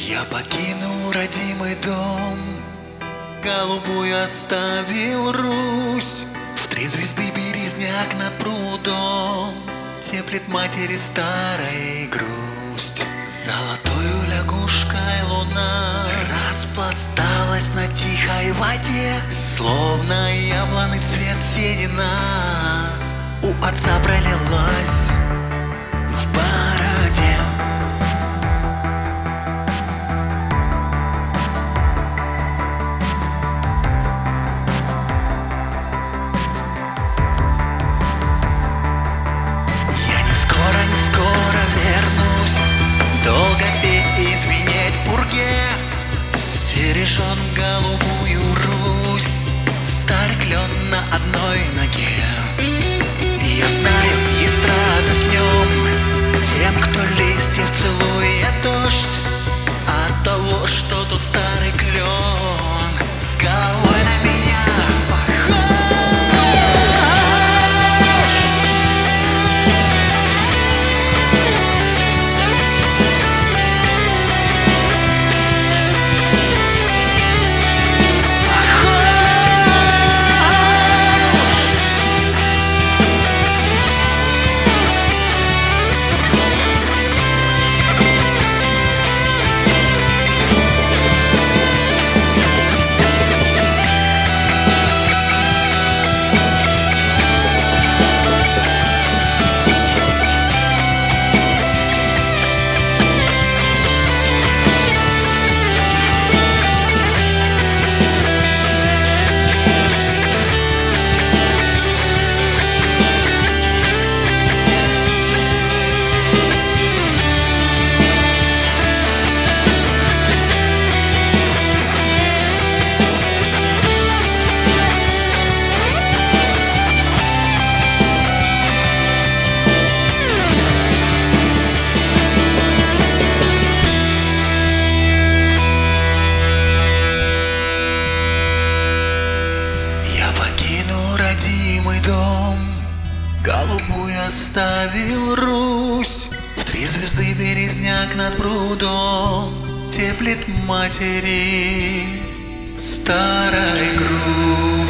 Я покинул родимый дом, голубую оставил Русь. В 3 звезды березняк над прудом теплит матери старой грусть. Золотою лягушкой луна распласталась на тихой воде, словно яблонный цвет седина у отца пролилась в бороде. Долго петь и звенеть пурге, стережен голубую Русь, старый клен на одной ноге. Я знаю, есть радость в нем тем, кто листьев целует дождь, от того, что тот старый клен с головой на меня похож. Родимый дом, голубую оставил Русь. В 3 звезды березняк над прудом теплит матери старой грудь.